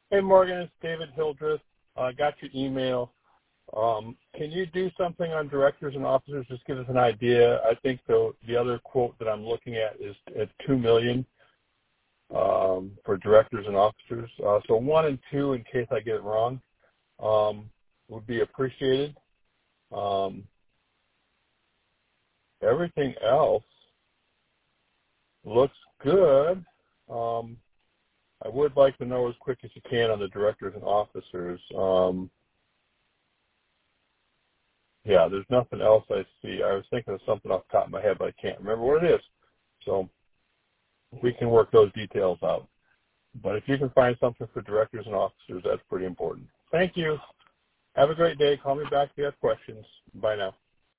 Hey, Morgan, it's David Hildreth. I got your email. Can you do something on directors and officers? Just give us an idea. I think the other quote that I'm looking at is at $2 million for directors and officers. So 1 and 2, in case I get it wrong, would be appreciated. Everything else looks good. I would like to know as quick as you can on the directors and officers. Yeah, there's nothing else I see. I was thinking of something off the top of my head, but I can't remember what it is. So we can work those details out. But if you can find something for directors and officers, that's pretty important. Thank you. Have a great day. Call me back if you have questions. Bye now.